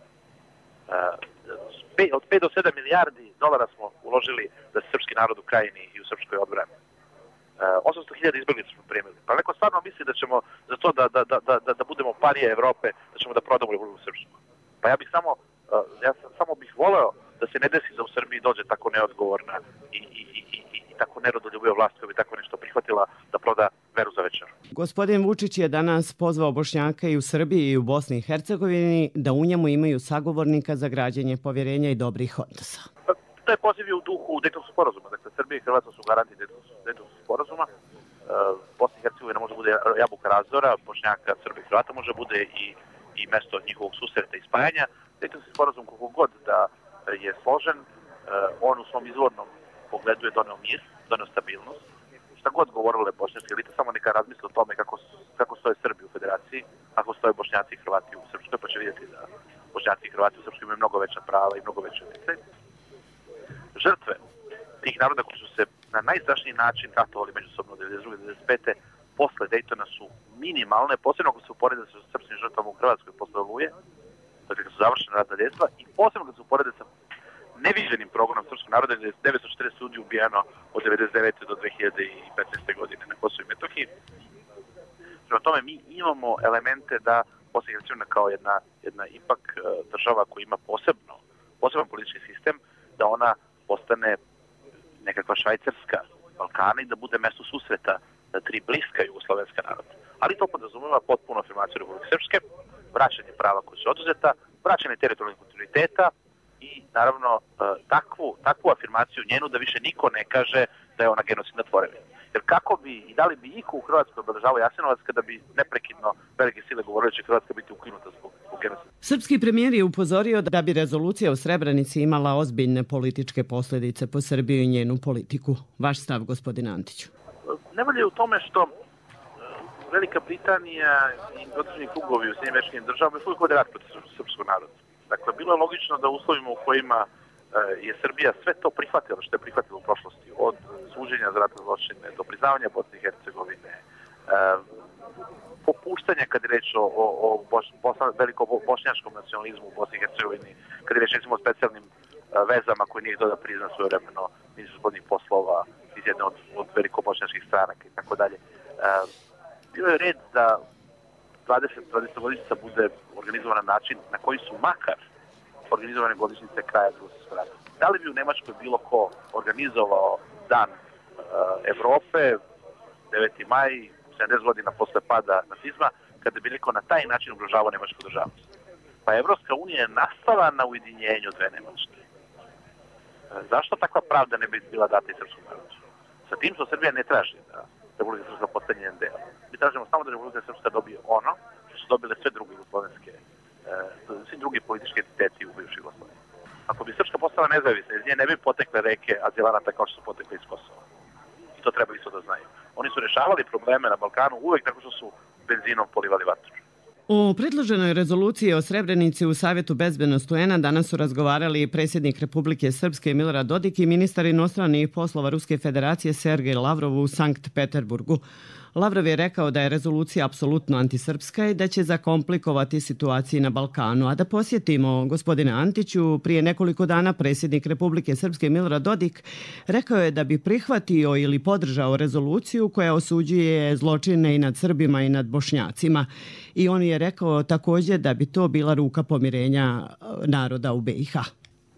Uh, od pet do sedam milijardi dolara smo uložili da se srpski narod u Krajini i u srpskoj odbrani. Uh, osamsto hiljada izbjeglica smo primili. Pa neko stvarno misli da ćemo za to da, da, da, da, da budemo parije Evrope, da ćemo da prodamo Republiku Srpsku. Pa ja bih samo, uh, ja samo bih voleo da se ne desi da u Srbiji dođe tako neodgovorna i, i, i, i, i tako nerodoljubiva vlast koja bi tako nešto prihvatila da proda veru za večer. Gospodin Vučić je danas pozvao Bošnjaka i u Srbiji i u Bosni i Hercegovini da u njemu imaju sagovornika za građenje povjerenja i dobrih odnosa. Taj poziv je u duhu Dejtonskog sporazuma. Dakle, Srbija i Hrvatska su garanti Dejtonskog sporazuma. Bosna i Hercegovina može bude jabuka razdora, Bošnjaka, Srbija i Hrvata može bude i, i mesto njihovog susreta i spajanja. Dejtonski sporazum koliko god da je složen, on u svom izvornom pogledu je doneo mir, doneo stabilnost. Šta god govorile bošnjačke elite, samo neka razmisle o tome kako, kako stoje Srbi u federaciji, kako stoje Bošnjaci i Hrvati u Srpskoj, pa će vidjeti da Bošnjaci i Hrvati u Srpskoj imaju mnogo veća prava i mnogo veće utjecaj. Žrtve tih naroda koji su se na najstrašniji način ratovali međusobno od devedeset druge do devedeset pete posle Dejtona su minimalne, posebno ako se uporede sa srpskim žrtvama u Hrvatskoj posle Oluje, dakle kad su završene ratna dejstva, i posebno kad se uporede sa neviđenim progonom srpskog naroda gdje je devetsto četrdeset ljudi ubijeno od devedeset devete do dve hiljade petnaeste. godine na Kosovu i Metohiji. Prema tome mi imamo elemente da Bosna i Hercegovina kao jedna, jedna ipak država koja ima posebno, poseban politički sistem, da ona postane nekakva Švajcarska Balkana i da bude mesto susreta da tri bliska jugoslovenska naroda. Ali to podrazumeva potpuno afirmaciju Republike Srpske, vraćanje prava koje su oduzeta, vraćanje teritorijalnih kontinuiteta i naravno takvu, takvu afirmaciju njenu da više niko ne kaže da je ona genocidna tvorevina. Jer kako bi i da li bi iko u Hrvatskoj obeležavao Jasenovac kada bi neprekidno velike sile govorile da će Hrvatska biti ukinuta zbog, zbog genocida? Srpski premijer je upozorio da bi rezolucija o Srebrenici imala ozbiljne političke posljedice po Srbiju i njenu politiku. Vaš stav, gospodin Antiću? Nevolje je u tome što Velika Britanija i određeni krugovi u Sjedinjenim Američkim Državama uvijek vode rat protiv srpskog naroda. Dakle, bilo je logično da u uslovima u kojima je Srbija sve to prihvatila što je prihvatila u prošlosti, od suđenja za ratne zločine do priznavanja Bosne i Hercegovine, popuštanja kad je reč o, o, o boš, bosa, veliko bošnjačkom nacionalizmu u Bosni i Hercegovini, kad je reč recimo o specijalnim vezama koje nije htio da prizna svojevremeno ministar spoljnih poslova iz jedne od, od veliko bošnjačkih stranaka i tako dalje. Bilo je red da dvadeset godišnjica bude organizovan na način na koji su makar organizovane godišnjice kraja Drugog svjetskog rata. Da li bi u Nemačkoj bilo ko organizovao dan uh, Evrope, deveti maj, sedamdeset godina posle pada nacizma, kada bi neko na taj način ugrožavao nemačku državnost? Pa Evropska unija je nastala na ujedinjenju dve Nemačke. Uh, zašto takva pravda ne bi bila data i srpskom narodu? Sa tim što Srbija ne traži da Republika Srpska postane njen deo. Mi tražimo samo da Republika Srpska dobije ono što su dobile sve druge jugoslovenske, uh, svi drugi politički entiteti u bivšoj Jugoslaviji. Ako bi Srpska postala nezavisna, iz nje ne bi potekle reke azilanata kao što su potekle iz Kosova. I to treba isto da znaju. Oni su rešavali probleme na Balkanu uvek tako što su benzinom polivali vatru. O predloženoj rezoluciji o Srebrenici u Savjetu bezbednosti U N-a danas su razgovarali predsjednik Republike Srpske Milorad Dodik i ministar inostranih poslova Ruske federacije Sergej Lavrov u Sankt Peterburgu. Lavrov je rekao da je rezolucija apsolutno antisrpska i da će zakomplikovati situaciju na Balkanu. A da posjetimo gospodine Antiću, prije nekoliko dana predsjednik Republike Srpske Milorad Dodik rekao je da bi prihvatio ili podržao rezoluciju koja osuđuje zločine i nad Srbima i nad Bošnjacima. I on je rekao također da bi to bila ruka pomirenja naroda u B i H.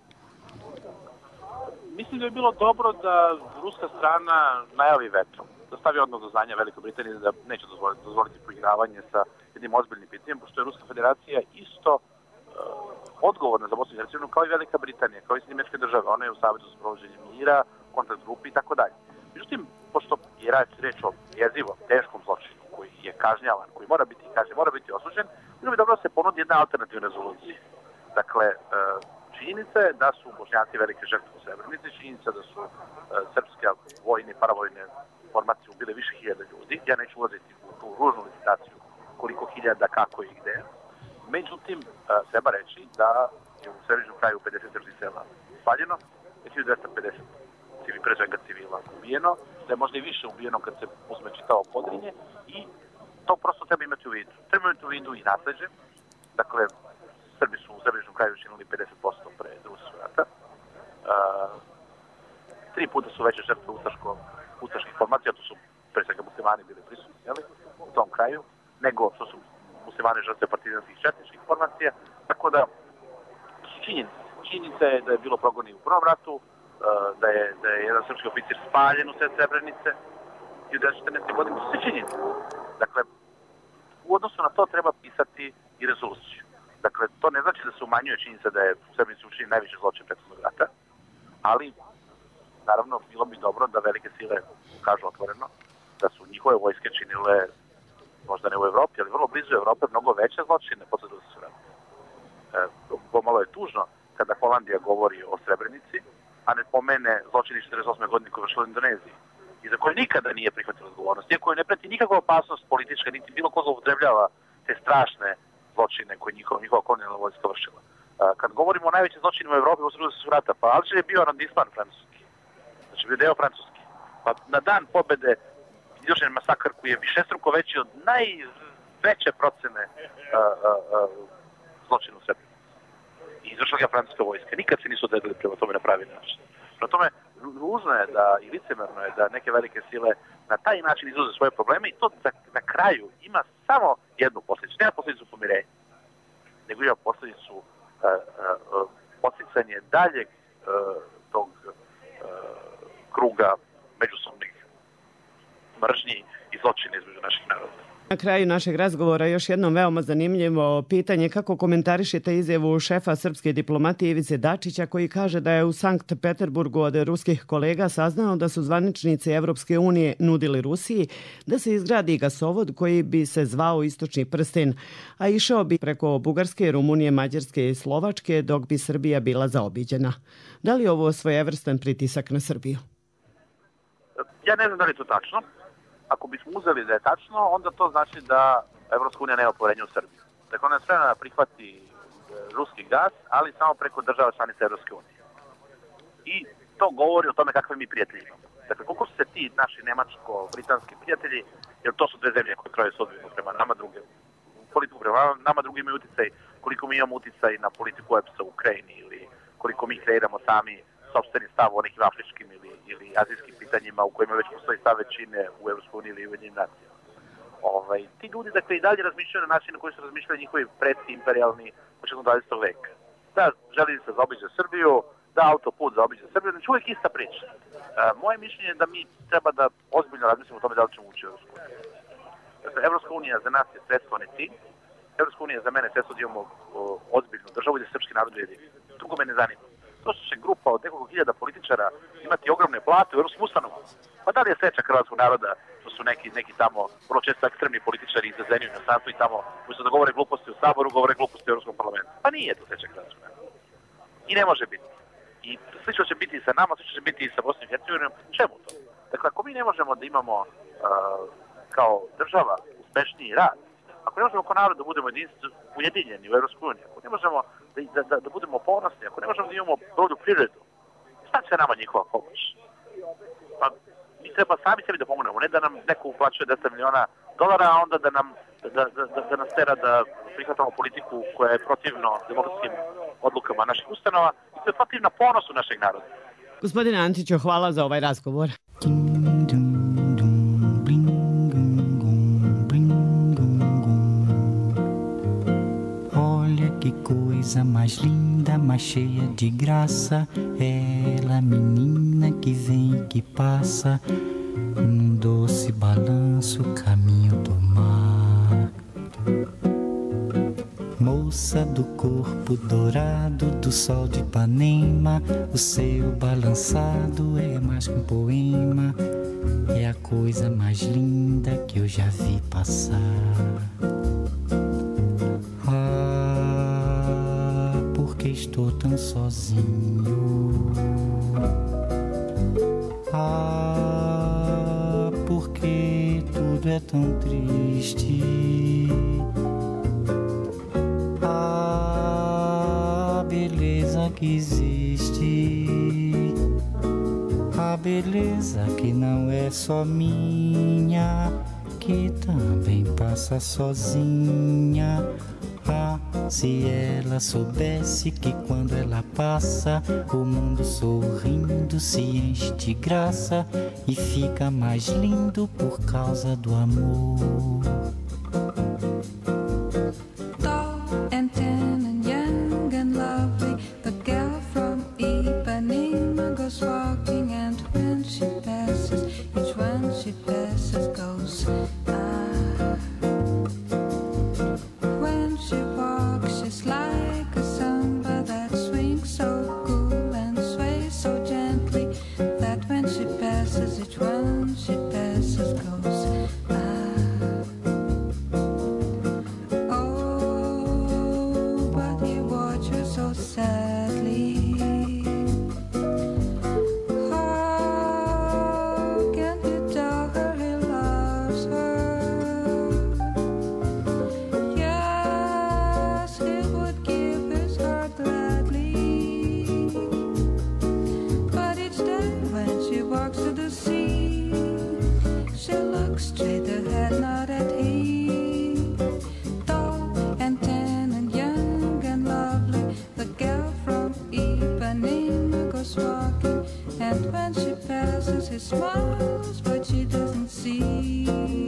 Mislim da je bilo dobro da ruska strana najavi veto, da stavi odmah do znanja Velikoj Britaniji da neće dozvoliti, dozvoliti poigravanje sa jednim ozbiljnim pitanjem, pošto je Ruska federacija isto uh, odgovorna za Bosnu i Hercegovinu kao i Velika Britanija, kao i Sjedinjene Američke Države. Ona je u Savetu za sprovođenje mira, kontakt grupi i tako dalje. Međutim, pošto je reč o jezivom, teškom zločinu koji je kažnjavan, koji mora biti kažnjen, mora biti osuđen, bilo bi dobro da se ponudi jedna alternativna rezolucija. Dakle, uh, činjenica je da su Bošnjaci velike žrtve u Srebrenici, činjenica da su uh, srpske vojne i paravojne formacije ubile više hiljada ljudi. Ja neću ulaziti u tu ružnu licitaciju koliko hiljada, kako i gde. Međutim, uh, treba reći da je u središnjem kraju pedeset srpskih sela spaljeno, je hiljadu dvesta pedeset civila, pre svega civila ubijeno, da je možda i više ubijeno kad se uzme čitavo Podrinje i to prosto treba imati u vidu. Treba imati u vidu i nasleđe. Dakle, Srbi su u središnjem kraju činili pedeset posto pre Drugog svjetskog rata. Uh, tri puta su veće žrtve ustaškog ustaških formacija, to su pre svega muslimani bili prisutni, jeli, u tom kraju, nego što su muslimani žrtve partizanskih i četničkih formacija, tako da su činjenice. Činjenica je da je bilo progoni u prvom ratu, da je, da je jedan srpski oficir spaljen u sred Srebrenice i u devedeset četrnaeste. godine, to su sve činjenice. Dakle, u odnosu na to treba pisati i rezoluciju. Dakle, to ne znači da se umanjuje činjenica da je u Srebrenici učinjen najviše zločin prethodnog rata, ali naravno, bilo bi dobro da velike sile kažu otvoreno da su njihove vojske činile, možda ne u Evropi, ali vrlo blizu Evrope, mnogo veće zločine posle Drugog svjetskog rata. E, pomalo je tužno kada Holandija govori o Srebrenici, a ne pomene zločin iz četrdeset osme godine koji je vršila u Indoneziji i za koje nikada nije prihvatila odgovornost, iako je ne preti nikakva opasnost politička, niti bilo ko zloupotrebljava te strašne zločine koje njihova, njihova kolonijalna vojska vršila. Kad govorimo o najvećim zločinima u Evropi posle Drugog svjetskog rata, pa Alžir je bio arondisman francuski, znači bio deo francuski. Pa na dan pobede izvršen masakr koji je višestruko veći od najveće procene uh, uh, uh, zločina u Srbiji. I izvršila ga francuska vojska. Nikad se nisu odredili prema tome na pravi način. Prema tome, ružno je da i licemerno je da neke velike sile na taj način izlaze svoje probleme i to da, na kraju ima samo jednu posljedicu. Nema posljedicu pomirenja, nego ima posljedicu uh, uh, podsticanje daljeg uh, tog uh, kruga međusobnih mržnji i zločina između naših naroda. Na kraju našeg razgovora još jednom veoma zanimljivo pitanje kako komentarišete izjavu šefa srpske diplomatije Ivice Dačića koji kaže da je u Sankt Peterburgu od ruskih kolega saznao da su zvaničnici Evropske unije nudili Rusiji da se izgradi gasovod koji bi se zvao Istočni prsten, a išao bi preko Bugarske, Rumunije, Mađarske i Slovačke dok bi Srbija bila zaobiđena. Da li je ovo svojevrstan pritisak na Srbiju? Ja ne znam da li je to tačno. Ako bismo uzeli da je tačno, onda to znači da Evropska unija nema poverenja u Srbiju. Dakle, ona je spremna da prihvati ruski gas, ali samo preko država članica Evropske unije. I to govori o tome kakve mi prijatelji imamo. Dakle, koliko su se ti naši nemačko-britanski prijatelji, jer to su dve zemlje koje kroje sudbinu prema nama druge, politiku prema nama drugi imaju uticaj, koliko mi imamo uticaj na politiku E P S-a u Ukrajini ili koliko mi kreiramo sami sopstveni stav o nekim afričkim ili, ili azijskim pitanjima u kojima već postoji stav većine u Evropskoj uniji ili Ujedinjenim nacijama. Ovaj, ti ljudi dakle i dalje razmišljaju na način na koji su razmišljali njihovi predci imperijalni početkom dvadesetog veka. Da železnica zaobiđe Srbiju, da autoput zaobiđe Srbiju, znači uvijek ista priča. E, moje mišljenje je da mi treba da ozbiljno razmislimo o tome da li ćemo ući u Evropsku uniju. Dakle, Evropska unija za nas je sredstvo, ne cilj. Evropska unija za mene je sredstvo da imamo ozbiljnu državu i da srpski narod je jedin. Drugo me ne zanima. To što će grupa od nekoliko hiljada političara imati ogromne plate u evropskim ustanovama. Pa da li je sreća hrvatskog naroda, to su neki, neki tamo vrlo često ekstremni političari iz zemlje na satu i tamo, umjesto da govore gluposti u Saboru, govore gluposti u Evropskom parlamentu. Pa nije to sreća hrvatskog naroda. I ne može biti. I slično će biti i sa nama, slično će biti i sa Bosnom i Hercegovinom. Čemu to? Dakle, ako mi ne možemo da imamo uh, kao država uspešniji rad, ako ne možemo kao narod da budemo ujedinjeni u Evropskoj uniji, ako ne možemo da, da, da budemo ponosni, ako ne možemo da imamo brodu prirodu, šta će nama njihova pomoć? Pa mi treba sami sebi da pomognemo, ne da nam neko uplaćuje deset miliona dolara, a onda da, nam, da, da, da, da nas tera da prihvatamo politiku koja je protivno demokratskim odlukama naših ustanova i koja je protivna ponosu našeg naroda. Gospodine Antiću, hvala za ovaj razgovor. Que coisa mais linda, mais cheia de graça, ela menina que vem e que passa, num doce balanço caminho do mar. Moça do corpo dourado do sol de Ipanema, o seu balançado é mais que um poema, é a coisa mais linda que eu já vi passar. Que estou tão sozinho. Ah, porque tudo é tão triste. Ah, beleza que existe. A beleza que não é só minha, que também passa sozinha. Ah, se ela soubesse que quando ela passa, o mundo sorrindo se enche de graça e fica mais lindo por causa do amor. Tall and tan and young and lovely, the girl from Ipanema goes walking, and when she passes, each one she passes goes ah. Like a samba that swings so cool and sways so gently, that when she passes, each one she passes goes ah. And when she passes, he smiles, but she doesn't see.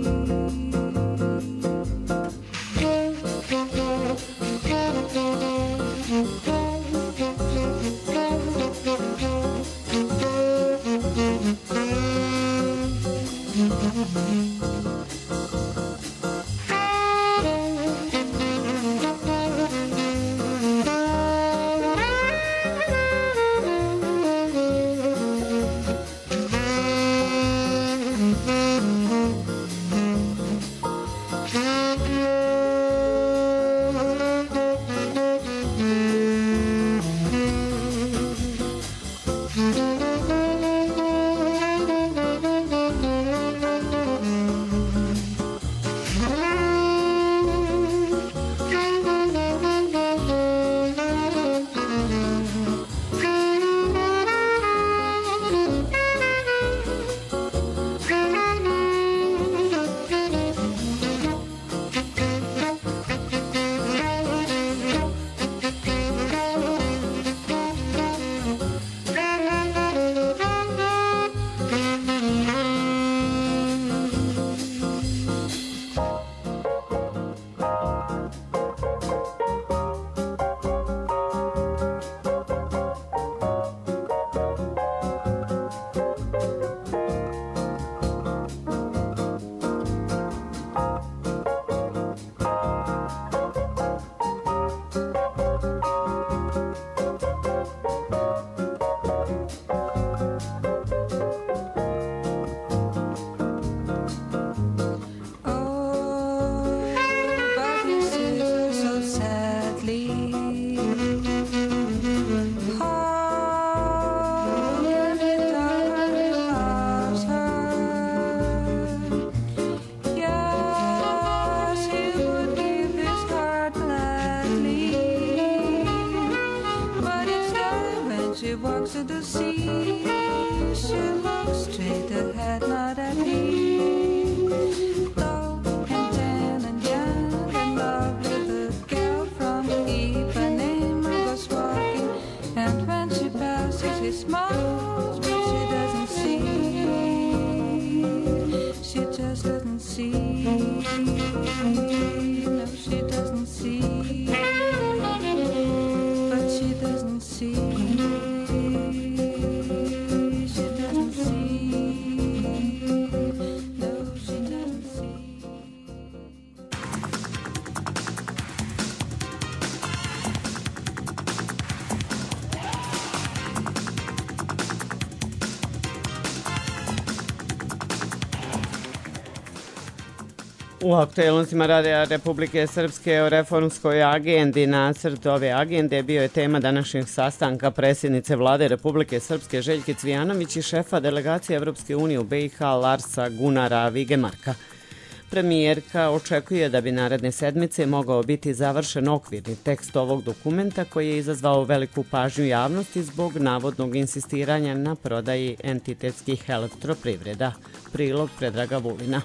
U aktuelnostima Radija Republike Srpske o reformskoj agendi. Nacrt ove agende bio je tema današnjeg sastanka predsjednice Vlade Republike Srpske Željke Cvijanović i šefa delegacije Evropske unije u B i H Larsa Gunara Vigemarka. Premijerka očekuje da bi naredne sedmice mogao biti završen okvirni tekst ovog dokumenta koji je izazvao veliku pažnju javnosti zbog navodnog insistiranja na prodaji entitetskih elektroprivreda. Prilog Predraga Vulina.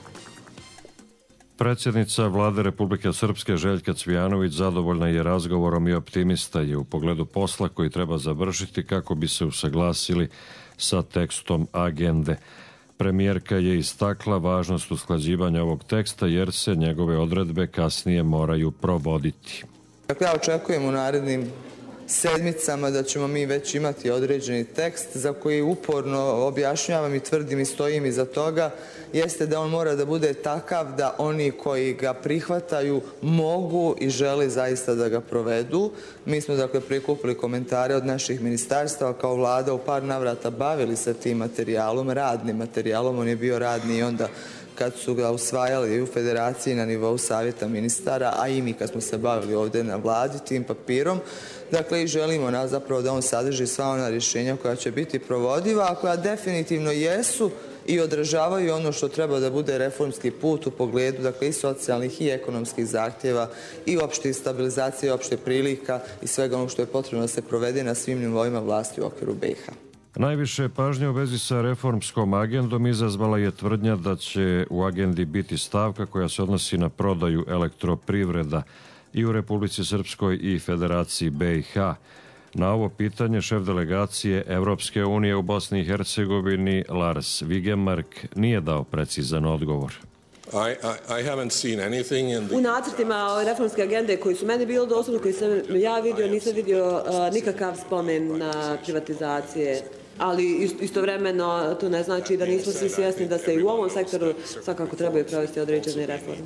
Predsjednica Vlade Republike Srpske Željka Cvijanović zadovoljna je razgovorom i optimista je u pogledu posla koji treba završiti kako bi se usaglasili sa tekstom agende. Premijerka je istakla važnost usklađivanja ovog teksta jer se njegove odredbe kasnije moraju provoditi. Dakle, ja očekujem u narednim sedmicama da ćemo mi već imati određeni tekst za koji uporno objašnjavam i tvrdim i stojim iza toga, jeste da on mora da bude takav da oni koji ga prihvataju mogu i žele zaista da ga provedu. Mi smo dakle prikupili komentare od naših ministarstava kao vlada u par navrata bavili se tim materijalom, radnim materijalom, on je bio radni i onda kad su ga usvajali u federaciji na nivou savjeta ministara, a i mi kad smo se bavili ovdje na vladi tim papirom. Dakle, i želimo nas zapravo da on sadrži sva ona rješenja koja će biti provodiva, a koja definitivno jesu i odražavaju ono što treba da bude reformski put u pogledu dakle, i socijalnih i ekonomskih zahtjeva i opšte stabilizacije, opšte prilika i svega ono što je potrebno da se provede na svim nivoima vlasti u okviru B i H. Najviše pažnje u vezi sa reformskom agendom izazvala je tvrdnja da će u agendi biti stavka koja se odnosi na prodaju elektroprivreda i u Republici Srpskoj i Federaciji B i H. Na ovo pitanje šef delegacije Evropske unije u Bosni i Hercegovini Lars Vigemark nije dao precizan odgovor. I, I, I haven't seen anything in the... U nacrtima reformske agende koji su meni bilo dostupni, koji sam ja vidio, nisam vidio uh, nikakav spomen na privatizacije. Ali istovremeno to ne znači da nismo svi svjesni da se i u ovom sektoru svakako trebaju provesti određene reforme.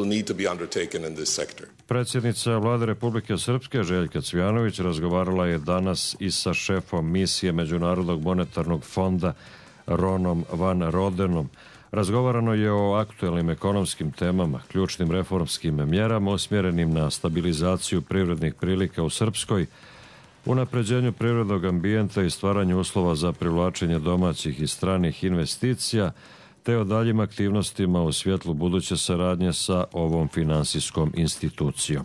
Predsjednica Vlade Republike Srpske Željka Cvijanović razgovarala je danas i sa šefom misije Međunarodnog monetarnog fonda Ronom Van Rodenom. Razgovarano je o aktuelnim ekonomskim temama, ključnim reformskim mjerama usmjerenim na stabilizaciju privrednih prilika u Srpskoj, unapređenju privrednog ambijenta i stvaranju uslova za privlačenje domaćih i stranih investicija, te o daljim aktivnostima u svjetlu buduće saradnje sa ovom finansijskom institucijom.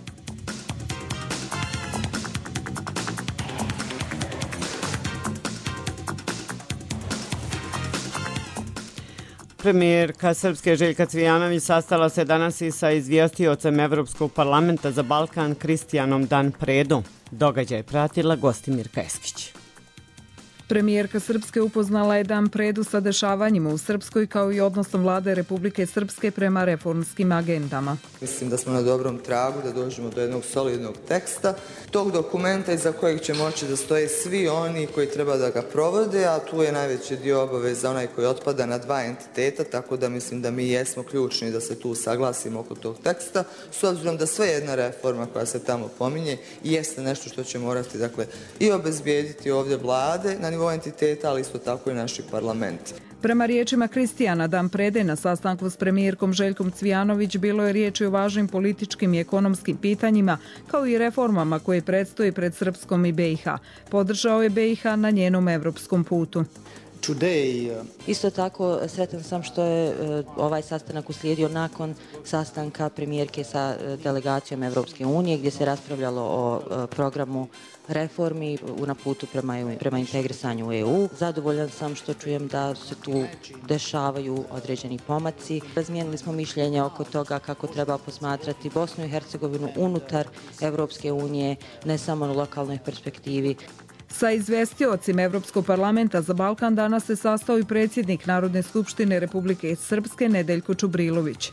Premijerka Srpske Željka Cvijanović sastala se danas i sa izvjestiocem Evropskog parlamenta za Balkan Kristijanom Dan Predom. Događaj pratila Gostimirka Eskić. Premijerka Srpske upoznala je Dan Predu sa dešavanjima u Srpskoj kao i odnosom vlade Republike Srpske prema reformskim agendama. Mislim da smo na dobrom tragu da dođemo do jednog solidnog teksta, tog dokumenta iza kojeg će moći da stoje svi oni koji treba da ga provode, a tu je najveći dio obaveza onaj koji otpada na dva entiteta, tako da mislim da mi jesmo ključni da se tu saglasimo oko tog teksta, s obzirom da sve jedna reforma koja se tamo pominje jeste nešto što će morati dakle, i obezbijediti ovdje vlade na nivou entiteta, ali isto tako i naši parlamenti. Prema riječima Kristijana Dan Prede na sastanku s premijerkom Željkom Cvijanović bilo je riječi o važnim političkim i ekonomskim pitanjima, kao i reformama koje predstoji pred Srpskom i B i H. Podržao je B i H na njenom evropskom putu. Isto tako sretan sam što je ovaj sastanak uslijedio nakon sastanka premijerke sa delegacijom Evropske unije gdje se raspravljalo o programu reformi na putu prema, prema integrisanju u E U. Zadovoljan sam što čujem da se tu dešavaju određeni pomaci. Razmijenili smo mišljenja oko toga kako treba posmatrati Bosnu i Hercegovinu unutar Evropske unije, ne samo na lokalnoj perspektivi. Sa izvestiocima Evropskog parlamenta za Balkan danas se sastao i predsjednik Narodne skupštine Republike Srpske Nedeljko Čubrilović.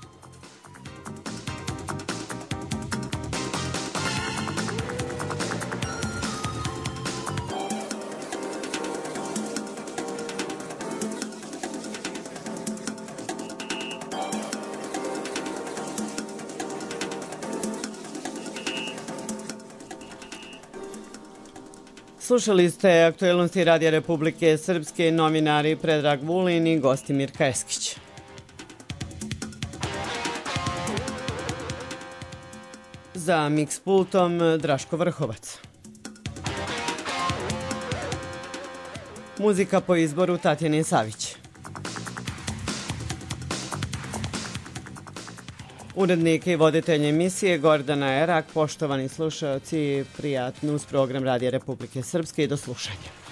Slušali ste aktuelnosti Radija Republike Srpske, novinari Predrag Vulin i Gostimirka Eskić. Za Mix pultom Draško Vrhovac. Muzika po izboru Tatjane Savić. Urednik i voditelj emisije Gordana Erak. Poštovani slušalci, prijatno uz program Radija Republike Srpske i do slušanja.